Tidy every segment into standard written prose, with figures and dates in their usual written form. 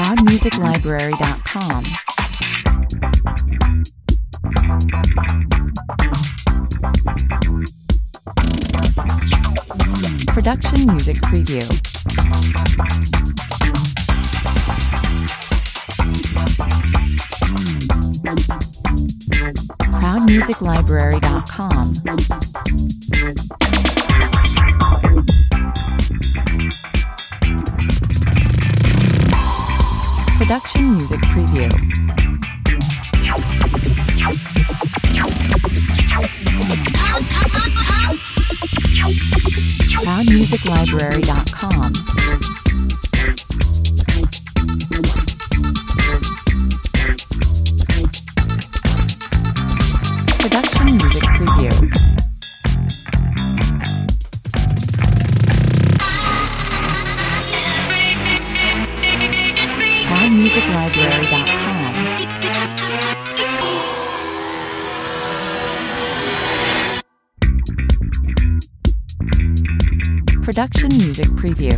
ProudMusicLibrary.com. Production Music Preview. ProudMusicLibrary.com. Production Music Preview. ProudMusicLibrary.com. Production Music Preview. ProudMusicLibrary.com. Production Music Preview.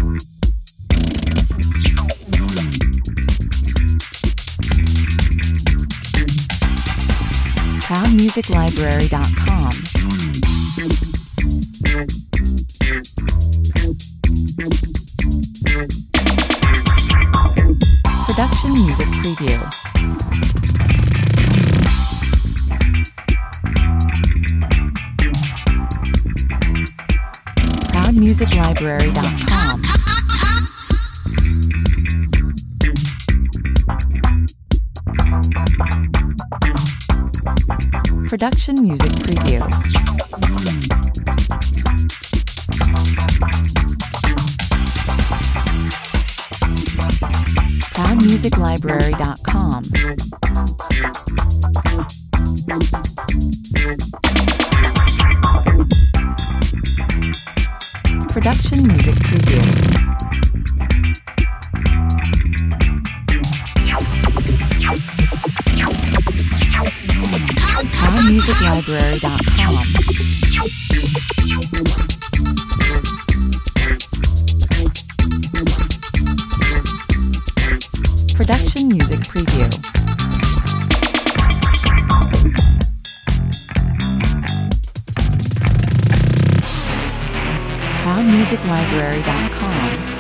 ProudMusicLibrary.com. Production Music Preview. ProudMusicLibrary.com. Production Music Preview. ProudMusicLibrary.com. Production Music Preview. ProudMusicLibrary.com. Production Music Preview. ProudMusicLibrary.com.